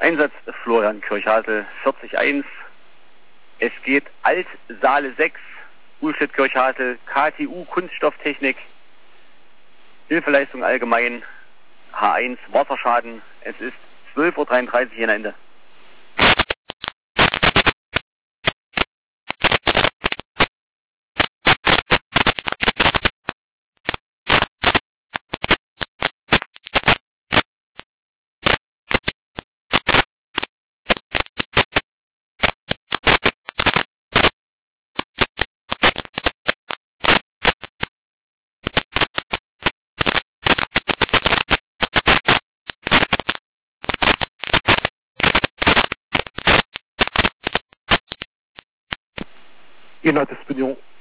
Einsatz Florian Kirchhasel 40-1. Es geht Altsaale 6, Uhlstedt Kirchhasel, KTU Kunststofftechnik, Hilfeleistung allgemein, H1 Wasserschaden. Es ist 12:33 Uhr in Ende. Genau, das bin ich.